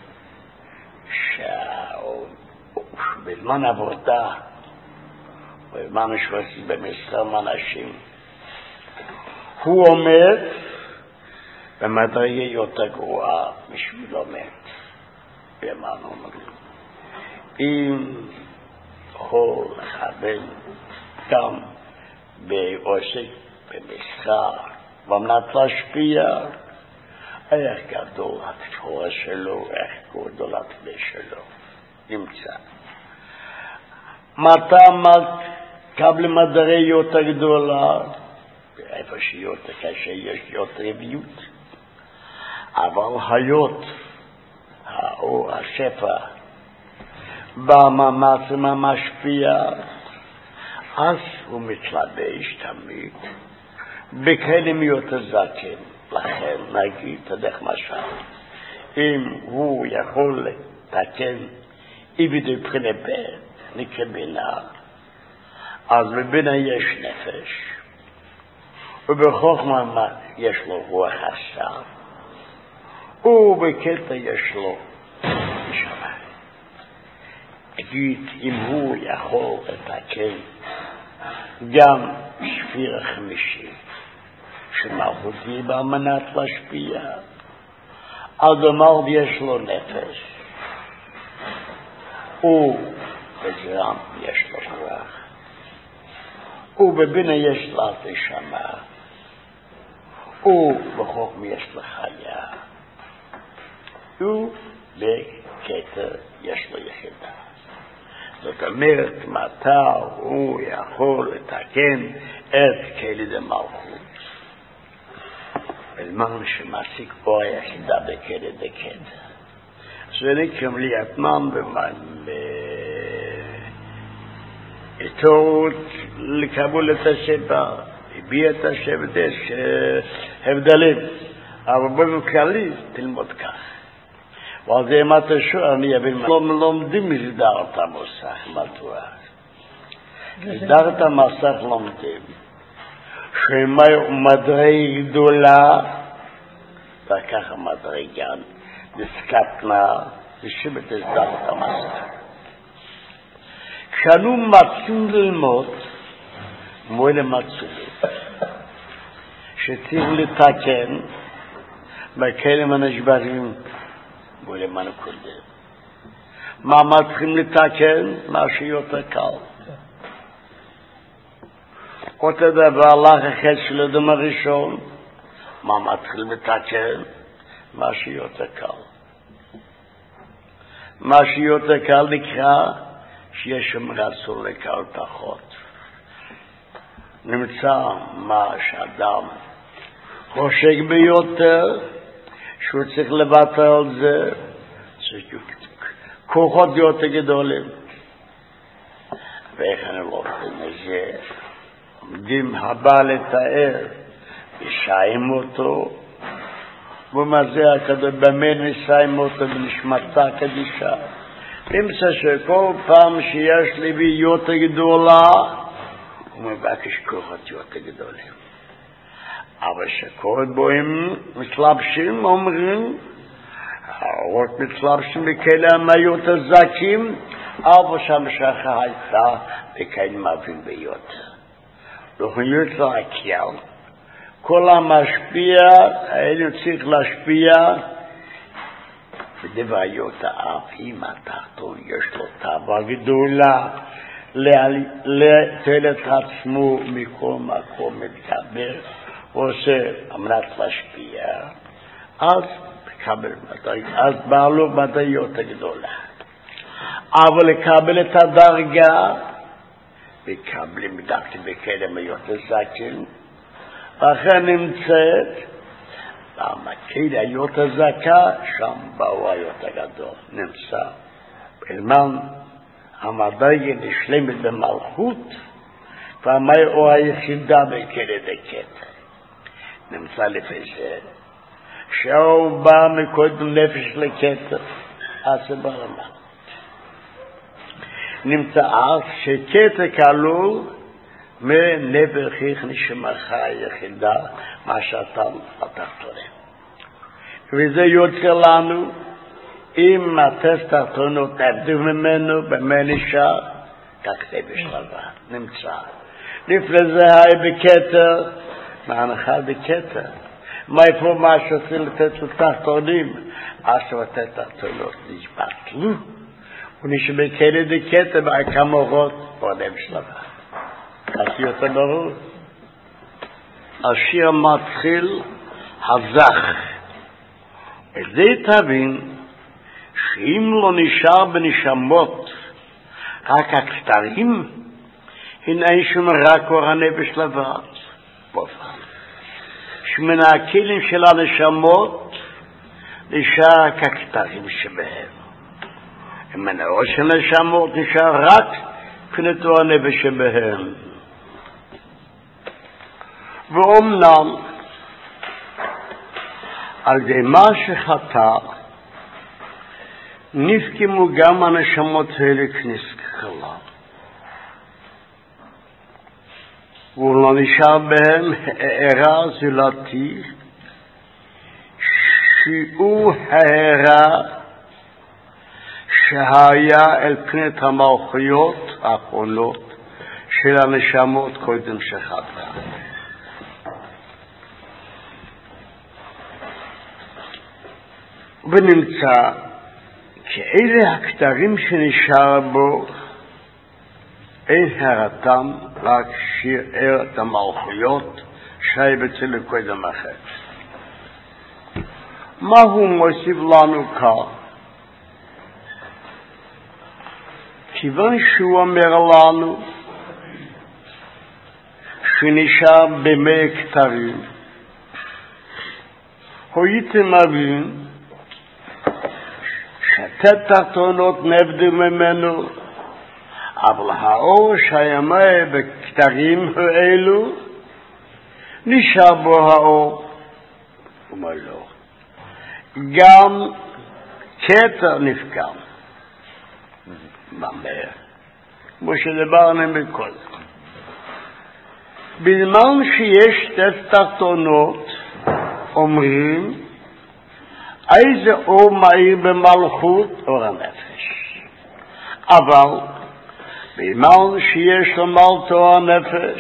שבזמן עבודה, בזמן משפטי במשרה אנשים, הוא עומד במדרגה יותר גרועה בשביל עומד. במה אומרים? אם יכול לכוון גם בעוסק במשרה, במנת להשפיע, איך גדול התפורה שלו, איך גדול התפלה שלו. נמצא. מתי מקבל מדרגה יותר גדולה, איפה שיותר קשה יש יותר רביות. אבל היות, האור, השפע, במאמץ המשפיע, אז הוא מתלבש תמיד בכלים יותר זקים. לכן נגיד, תדך משל, אם הוא יכול לתקן איבדי בחינה בית, נקרא בינה, אז בבינה יש נפש, ובחוכמה יש לו רוח הסף, ובקטע יש לו נשמה. אגיד, אם הוא יכול לתקן גם שפיר החמישי, שמלכותי במנת להשפיע, אדמל יש לו נפש, ובגרם יש לו רוח, ובבינה יש לה נשמה, ובחוכמה יש לה חיה, ובכתר יש לו יחידה. זאת אומרת, מתי הוא יכול לתקן את כלי דמלכות? בזמן שמעסיק פה היחידה בכלי דקד. זה נקרא ליאטמן איתו לקבול את השבע, הביע את השבע, יש הבדלים. אבל באופן כללי תלמוד כך. ועל זה מה אתה שואל, אני אבין מה. לא לומדים מסדרת המסך, מדוע? מסדרת המסך לומדים. שמאי מדרגה גדולה, וככה מדרגה, נסקטנה, ושמת הסדרת המסך. כשאנו מצאים ללמוד, מועל מצאים, שצריך לתקן, בכלים הנשברים, מועל מנקודם. מה מתחילים לתקן? מה שיותר קל. אותו דבר, לך החץ של אדם הראשון, מה מתחילים לתקן? מה שיותר קל. מה שיותר קל נקרא, שיש שם רצון לקל פחות. נמצא מה שאדם חושק ביותר, שהוא צריך לוותר על זה, כוחות יותר גדולים. ואיך אני לא יודעים את זה, עומדים הבא לתאר, ושאים אותו, ומה זה הכדור, במה נסיים אותו בנשמתה קדישה. נמצא שכל פעם שיש לי בי יותר גדולה, הוא מבקש כוחות יותר גדולים. אבל שכל בוהם מתלבשים, אומרים, האות מתלבשים בכאלה המיות הזקים, אבל שם שכה הייתה וכאלה מבין ביותר. לא יוצא הכלל. כל המשפיע, היינו צריך להשפיע, בדבעיות האף, אם התחתון יש לו טבע גדולה, לתל את עצמו מכל מקום מתקבל, ועושה אמרת להשפיע, אז מקבל מדרגה, אז בא לו מדרגות הגדולה. אבל לקבל את הדרגה, מקבלים דקתי בכאלה מיות הזקים, ואחרי נמצאת, והמקל היות הזקה, שם באו היות הגדול, נמצא. בלמן המדרגה נשלמת במלכות, פעמי או היחידה בכאלה דקת. נמצא לפי זה, שהוא בא מקודם נפש לכתר, אז זה ברמה. נמצא אז שכתר כלול, מנברכיך נשמך היחידה, מה שאתה התחתונים. וזה יוצא לנו, אם הטסט תחתונות נבדיו ממנו, במה נשאר, כך זה בשלבה, נמצא. לפני זה היה בכתר, מהנחה בכתר. מה איפה מה שעושה לתת לתחתונים? אז לתת תחתונות נשבטלו, ונשמע כאלה דקתר, כמה אורות, בונה בשלבה. אז יותר ברור. השיר מתחיל הזך. את זה תבין שאם לא נשאר בנשמות רק הכתרים, הנה שום רק אור הנפש לבד. בופן. שמן הכלים של הנשמות נשאר רק הכתרים שבהם. מן האור של הנשמות נשאר רק כנתו הנפש שבהם. ואומנם על די מה שחטא נפקמו גם הנשמות האלה כנסכלה, ולא נשאר בהם הערה זולתי שהוא הערה שהיה אל פני המלכויות האחרונות של הנשמות קודם שחטא. ונמצא כאלה הכתרים שנשאר בו אין הרתם רק שיער את המלכויות שהיה בצל קודם אחר. מה הוא מוסיף לנו כאן? כיוון שהוא אומר לנו שנשאר במי כתרים, הייתם מבין שתי תחתונות נבדו ממנו, אבל האור שהימה בכתרים האלו נשאר בו האור. אומר לו, גם כתר נפגם במאר, כמו שדיברנו בכל. בזמן שיש שתי תחתונות אומרים איזה אור מאיר במלכות? אור הנפש. אבל בזמן שיש למעלת אור הנפש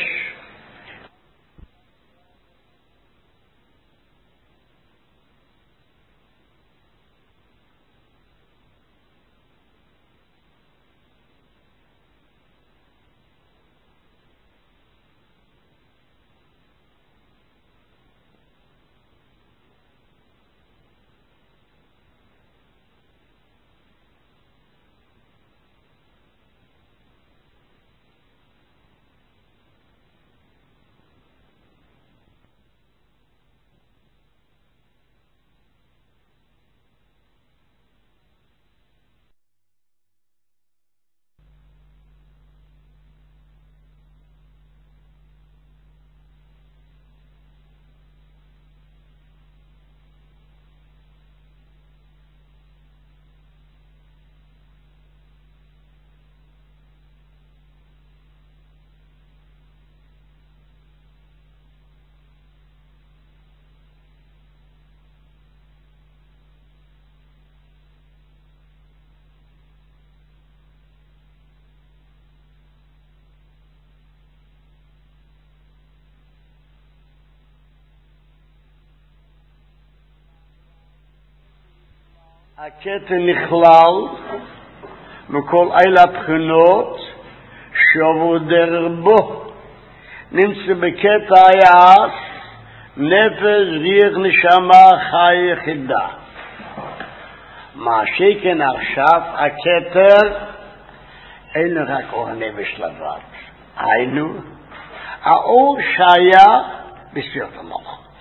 הכתר נכלל מכל אלה הבחינות שעברו דרך בו. נמצא בכתר היעש נפש, ריח, נשמה, חי, יחידה. מה שכן עכשיו הכתר אין רק אור הנפש לבד, היינו האור שהיה בספירת המלכות.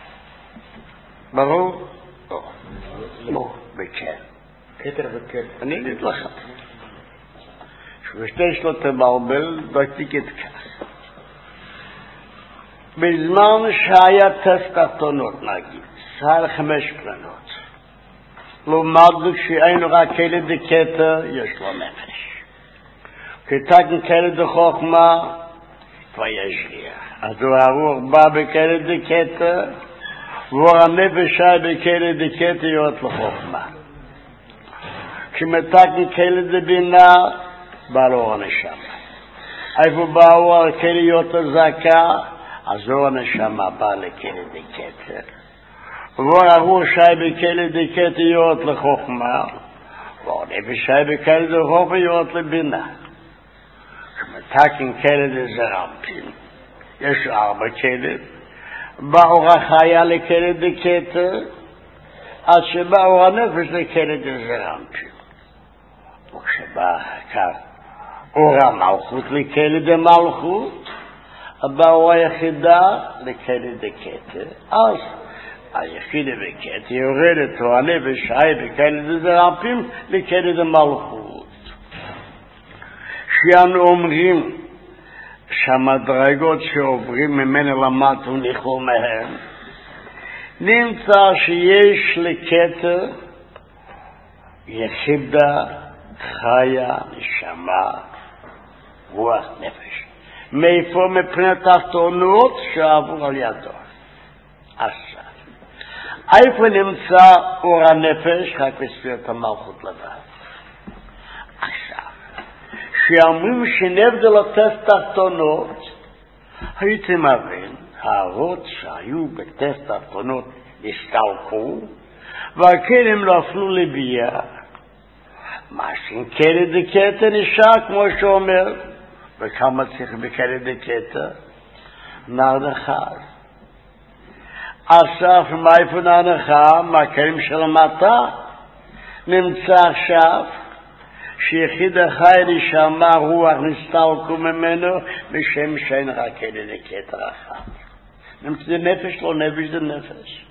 ברור? לא. בכן. כתר וכתר. אני אגיד לך. שבשתי שלו תבלבל, דקתי את כך. בזמן שהיה טסט תחתונות, נגיד, שר חמש קרנות. לעומת כשאין רק כאלה דקטר, יש לו נפש. כתקן כאלה דחוכמה, כבר יש לי. אז הוא הרוח בא בכאלה דקטר, והוא הנפש היה בכאלה דקטר להיות לחוכמה. כשמתקן כאלה דבינה, בא לו הנשמה. איפה באו כאלה להיות הזקה, אז הוא הנשמה בא לכאלה דקטר. והוא הרוח שהיה בכאלה דקטר להיות לחוכמה, והוא הנפש היה בכאלה דחוכמה להיות לבינה. כשמתקן כאלה דזרמפים, יש ארבע כאלה, באור החיה לכאלה דקטר, עד שבאור הנפש לכאלה דזרמפים. וכשבא כך אור המלכות לכאלה דמלכות, באור היחידה לכאלה דקטר, אז היחידה בקטר יורדת אור הנפש שהיה בכאלה דזרמפים לכאלה דמלכות. שאנו אומרים שהמדרגות שעוברים ממנו למטה ונכלו מהם, נמצא שיש לכתר יחידה, חיה, נשמה, רוח, נפש. מאיפה? מפני תחתונות שעברו על ידו. עכשיו, איפה נמצא אור הנפש? רק בספירת המלכות לבד. עכשיו, שאומרים שנבדל הטסט תחתונות, הייתם מבין, הערות שהיו בטסט תחתונות הסתלקו, והכן הם לא אפלו לבייה. מה שכאלה דקטר נשאר, כמו שאומר, וכמה צריך בכאלה דקטר? נער אחד. עכשיו, מאיפה נער אחד? מהכלים של המטה, נמצא עכשיו, שיחיד החי נשמה רוח נסתלקו ממנו בשם שאין רק אלה לכתר אחת. זה נפש לא נפש זה נפש.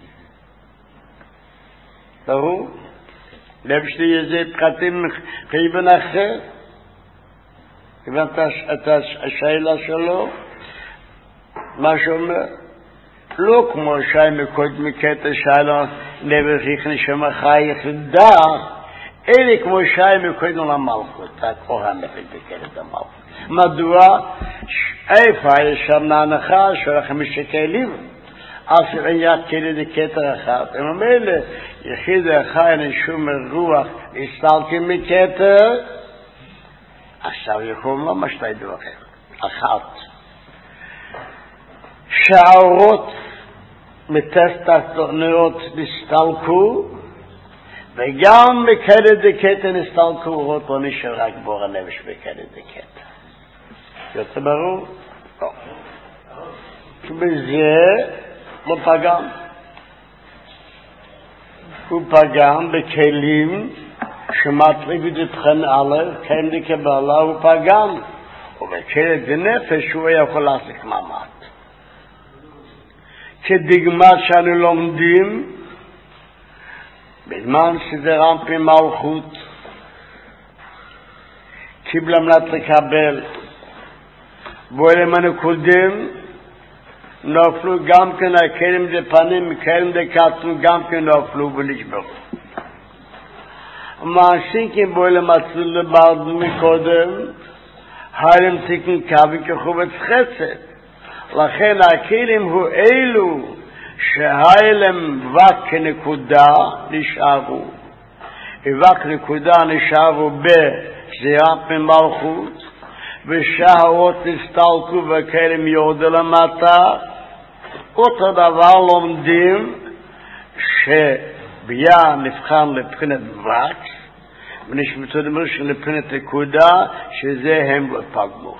ברור? נפש לי איזה פחתים חייבן אחר. הבנת את השאלה שלו? מה שאומר? לא כמו שי מקוד מקטע שאלה נפש איך נשמה חי יחידה, אלה כמו שי מקוד למלכות, הכהן נפש בקטע המלכות. מדוע? איפה יש שם להנחה שלכם משקלים? אז היה כדי דקטר אחד. הם אומרים לי, יחיד החי נשום רוח, הסתלקים מקטר, עכשיו יכולים לא משתי דברים. אחת, שהאורות מתסתכנויות נסתלקו, וגם בקטר דקטר נסתלקו אורות, לא נשאר רק בור הנפש בקטר דקטר. יוצא ברור? לא. בזה לא פגם. הוא פגם בכלים שמטריג את הבחן א', כן לקבלה הוא פגם. ובכלי דנפש הוא יכול להסיק מעמד. כדגמה שאנו לומדים, בזמן סדרם פי מלכות, קיבלה מנת לקבל, בואלם הנקודים, נופלו גם כן הכלים דפנים, כלים דקטנו, גם כן נופלו ולשברו. מעסיקים בואלם עצלו לברד מקודם, הלם תיקן קווי כחובץ חסד. לכן הכלים הוא אלו שהלם וק כנקודה נשארו. וק נקודה נשארו בזירת ממלכות, ושהאורות נסתלקו וכלים יורדו למטה. אותו דבר לומדים שביה נבחן לבחינת וק, ונשמתו דמר שלבחינת נקודה, שזה הם פגמו.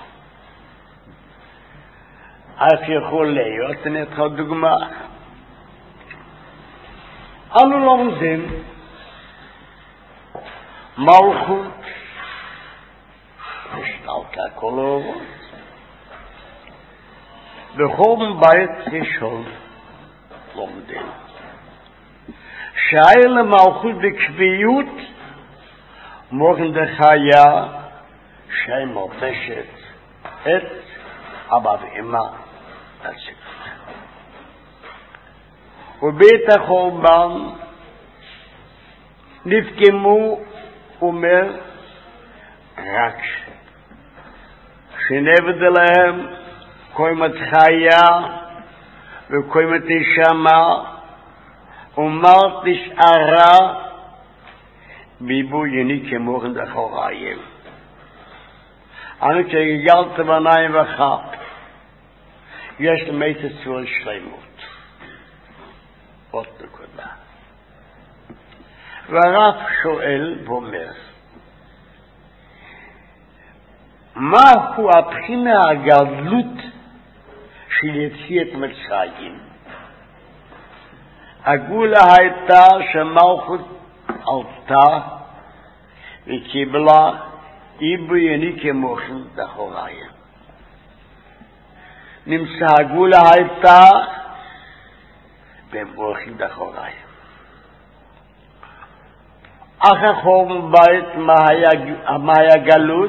איך יכול להיות? אני אתחיל דוגמה. אנו לומדים מלכות השתלקה כל האורות. בחורבן בית ראשון לומדים שהיה למלכות בקביעות מורן דחיה שהיא מורפשת את אבא ואמא הציבור. ובית החורבן נפגמו, אומר, רק שנבד להם קוימת חיה וקוימת נשמה ומרת נשארה ביבו יני כמורן דחוריים. אני כגלת בניים וחפ יש למית צור שלמות. עוד נקודה. והרב שואל ואומר, מהו הבחינה הגדלות של יציאת מצרים? הגאולה הייתה שמלכות עלתה וקיבלה איבו יני כמורן דחוריים. נמצא הגאולה הייתה במורן דחוריים. אחר חורבן בית מה היה גלות?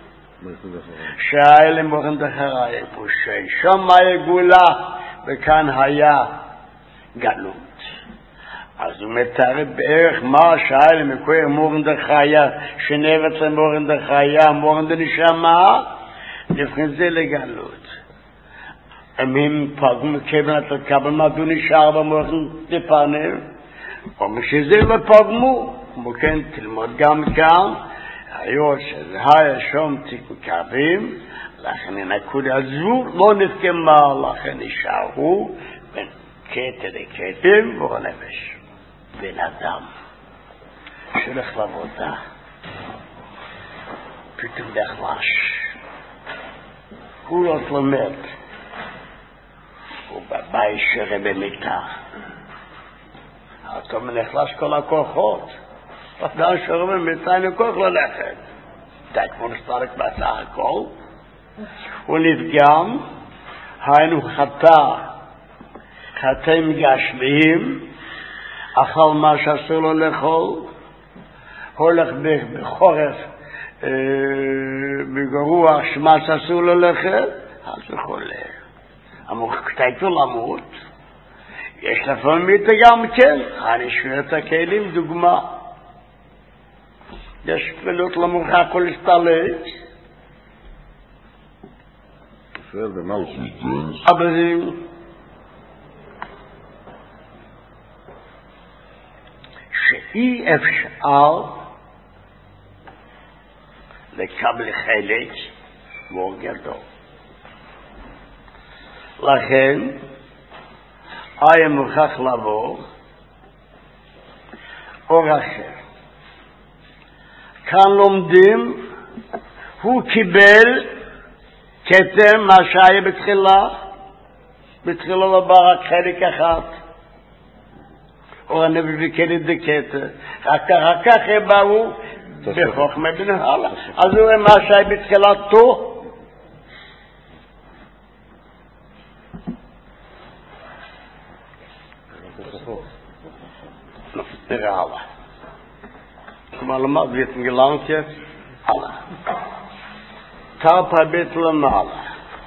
שהיה למורן דחוריים. שם היה גאולה וכאן היה גלות. אז הוא מתאר בערך מה שהיה למקור מורן דחיה, שנבט למורן דחיה, מורן דנשמה, נבחן זה לגלות. אם הם פגעו מכיוון את הקבל מדו נשאר במורן דפנר, או משזה לא פגעו, כמו כן תלמוד גם כאן, היו שזה היה שום תקווים, לכן הנקודה הזו לא נפגמה, לכן נשארו בין קטע לקטע ורנפש. בן אדם שהולך לעבודה פתאום נחלש, הוא לא תלמד, הוא בבית שרה במיטה, אתה מנחלש כל הכוחות, אדם שרה במיטה אין כוח ללכת, dat kon stark basakol und nifgam haynu khata khatem gashmim achal ma shasolo lechol holach bechoref בגרוח שמאס אסור ללכת, אז הוא חולה. אמרו, כתייתו למות, יש לפעמים את גם כן, אני שואל את הכלים, דוגמה. יש תפילות למורחה כל הסתלת. אבל זה... שאי אפשר לקבל חלק מאוד גדול. לכן, היה מוכרח לבוא אור אחר. כאן לומדים, הוא קיבל כתם מה שהיה בתחילה, בתחילה לבא רק חלק אחד. אור הנביא וכן את דקטה. רק כך באו בחוכמה בנהלה. אז הוא מה שהיה בתחילתו. נראה הלאה. כלומר למד ויתן גלנקה, הלאה. תרפה בית למעלה.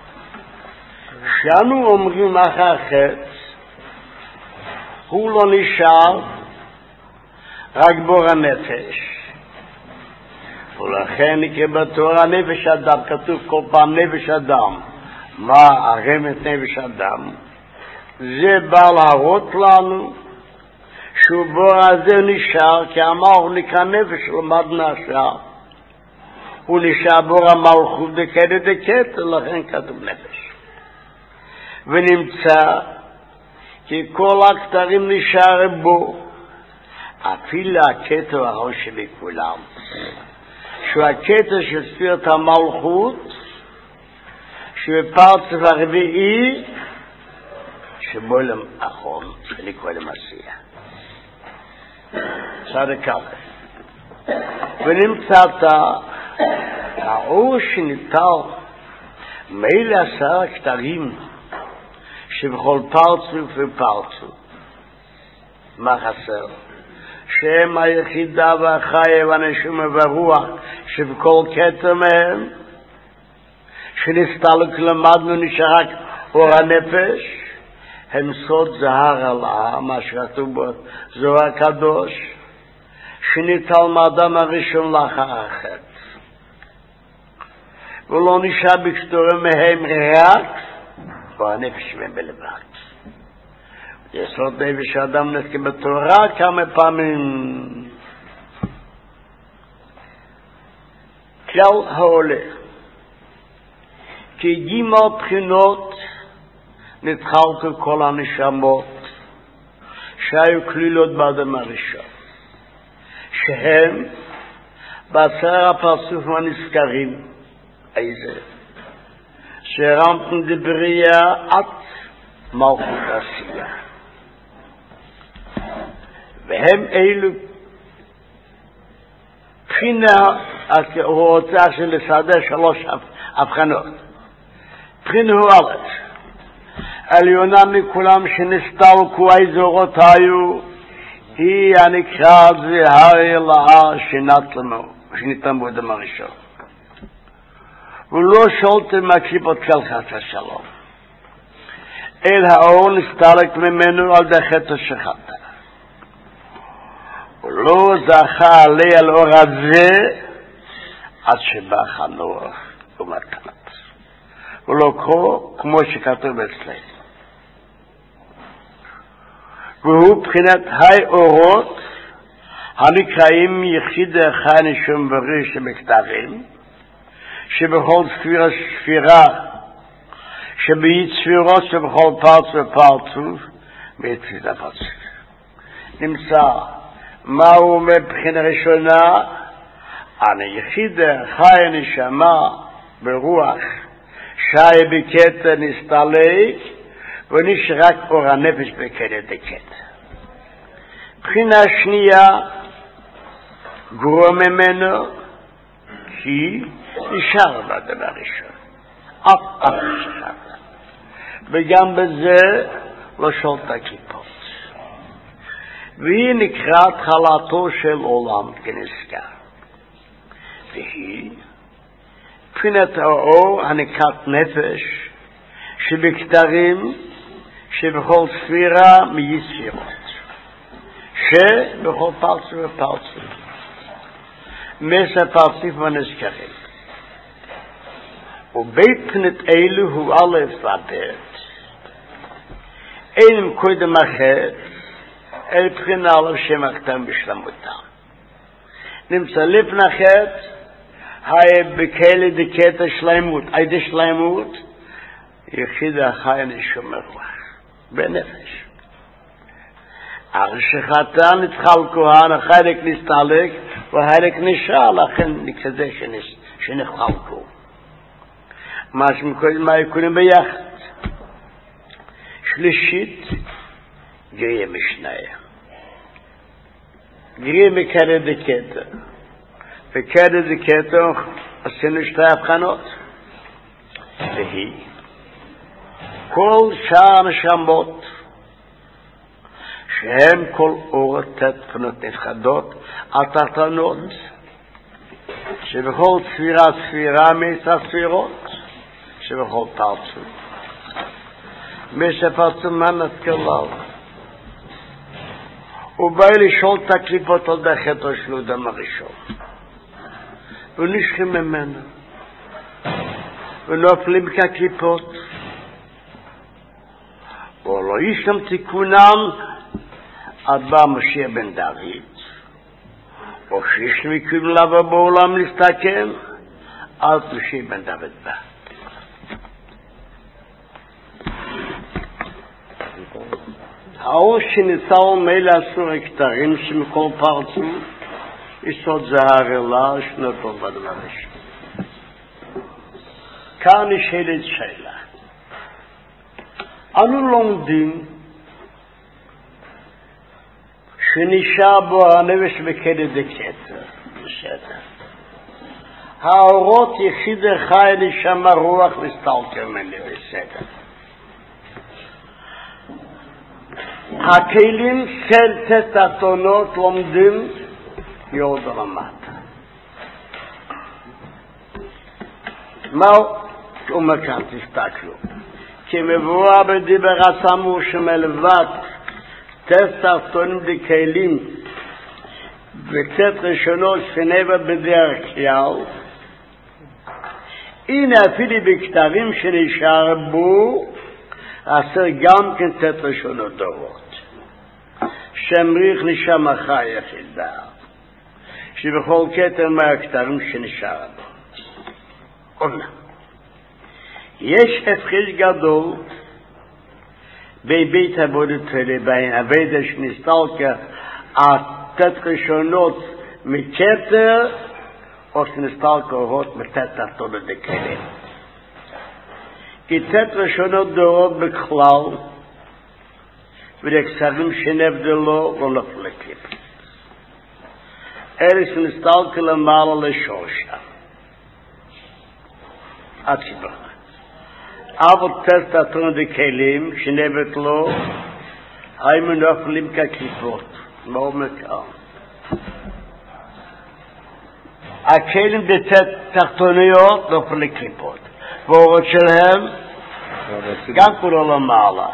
שאנו אומרים אחר חץ, הוא לא נשאר רק בור הנפש. ולכן נקרא בתורה נפש אדם, כתוב כל פעם נפש אדם. מה הרמת נפש אדם? זה בא להראות לנו שהוא בור הזה נשאר, כי אמר נקרא נפש למד נשאר. הוא נשאר בור המלכות דקדת דקת, לכן כתוב נפש. ונמצא כי כל הכתרים נשאר בו, אפילו הכתר הראש שבכולם. שהוא הכתר של ספירת המלכות, שבפרצף הרביעי, שבו לאחרון, שנקרא למסיח. צדק ככה. ונמצאת האור שניטל מילא עשר הכתרים שבכל פרצוף ופרצוף. מה חסר? שהם היחידה והחיה והנשמה והרוח שבכל כתר מהם, שנסתלק למדנו נשאר רק אור הנפש, הם סוד זהר עלה, מה שכתוב בו זוהר הקדוש, שניטל מאדם הראשון לאחר החטא. ולא נשאר בכתורים מהם רק והנפש מהם בלבד. יסוד נפש האדם נזכיר בתורה כמה פעמים. כלל ההולך, כי גימל בחינות נתחלקו כל הנשמות שהיו כלילות באדם הראשון, שהם בעשר הפרצוף הנזכרים, איזה? שהרמתם דברייה עד מלכות עשייה. והם אלו בחינה, הוא רוצה לסדר שלוש הבחנות. בחינה הוא א', עליונה מכולם שנסתלקו האזורות היו, היא הנקראת זהר אלאה שניתן בו אדם הראשון. ולא שולטם מהקליפות כלחת השלום. אל האור נסתלק ממנו על דחת השחטה. ולא זכה עלי על אור הזה עד שבא חנוך ומתנת. ולא קרוא כמו שכתוב אצלנו. והוא בחינת היי אורות הנקראים יחיד אחד נשום בריא שבכתבים, שבכל ספירה ספירה, שבאית ספירות שבכל פרצוף ופרצוף, ביצית הפרצוף. נמצא, מהו מבחינה ראשונה? אני יחיד חי נשמה ברוח, שי בקטע נסתלק, ונשרק אור הנפש בקטע דקטע. בחינה שנייה, גרוע ממנו, כי נשאר בדבר ראשון. אף אף נשאר. וגם בזה לא שולטה כיפות. והיא נקראת התחלתו של עולם כנזכר. והיא בחינת האור הנקראת נפש שבכתרים שבכל ספירה מיספירות שבכל פרצו ופרצו מסע פרציף ונזכרים ובית בחינת אלו הוא א' ובית אין קודם אחר אל בחינה א' שמחתם בשלמותם נמצא לפני חטא היי בקהל דקת שלמות אי דשלמות יחיד החי נשומר בנפש אך שחטא נתחלקו החלק נסתלק והחלק נשאר לכן נקרא שנחלקו מה שמקודם מה יקונים ביחד שלישית גריה משניה גריה מקרא דקת וקרא דקת עשינו שתי הבחנות והיא כל שאר הנשמות שהם כל אורות תתפנות נפחדות התחתונות שבכל ספירה ספירה מסע ספירות שבכל פרצו מסע פרצו מנת כלל ובא לשאול את הקליפות על דחתו שלו דם הראשון ונשכים ממנו ונופלים כקליפות ולא ישם תיקונם עד בא משיח בן דוד או שיש מקום לבוא בעולם להסתכן עד משיח בן דוד בא האור שניצל מילא אסור הכתרים שמכל פרצו יסוד זהר אלה שנתו בדבר ראשון כאן נשאלת שאלה אנו לומדים שנשאר בו הנפש וכדת דקת בסדר האורות יחיד חי נשמה רוח נסתלקר ממני בסדר הכלים של תתתונות לומדים יורד למטה מה אומר כאן תסתכלו כי מבואה בדיבר הסמור שמלבד תתתונים דקלים וקצת ראשונות שנבד בדרך כלל הנה אפילו בכתבים שנשאר בו עשר גם כן תת ראשונות דורות שמריך נשמה חי יחידה שבכל כתר מהכתרים שנשאר בו אומנם יש הפחיש גדול בבית עבודת בין עבודה שנסתלקה התת ראשונות מכתר או שנסתלקה אורות מתת תחתונות דקלים כי תת ראשונות דורות בכלל ולכסרים שנבדלו לא נפלו לקליפ אלה שנסתלקה למעלה לשורשה הציבור אבל תת תחתונות דקלים שנבדלו היו נופלים כקליפות מה אומר כאן הכלים בתת תחתוניות נופלו לקליפות ואורות שלהם גם כולו למעלה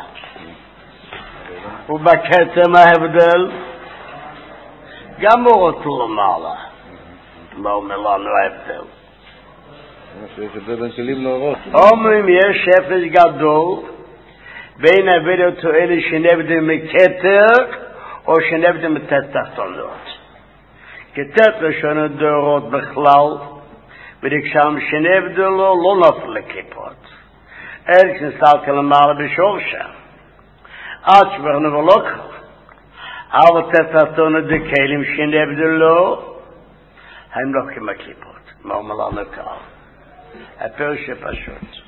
ובכתר מה ההבדל גם אורות למעלה מה אומר לנו ההבדל יש הבדל בין כלים לאורות אומרים יש הפרש גדול בין עבודת אלה שנבדים מכתר או שנבדים מתת תחתונות כתת ראשונות דורות בכלל ודקשם שנבדלו לא נופל לקליפות אלה שנסתלקה למעלה בשורשה עד שברנו ולא אבל תתתונות דקלים שנבדלו הם לא כמו קליפות מה אומר לנו כאן הפירוש פשוט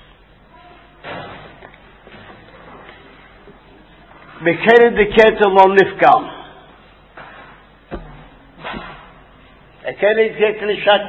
בכתר דקת לא נפגם הכתר דקת נשק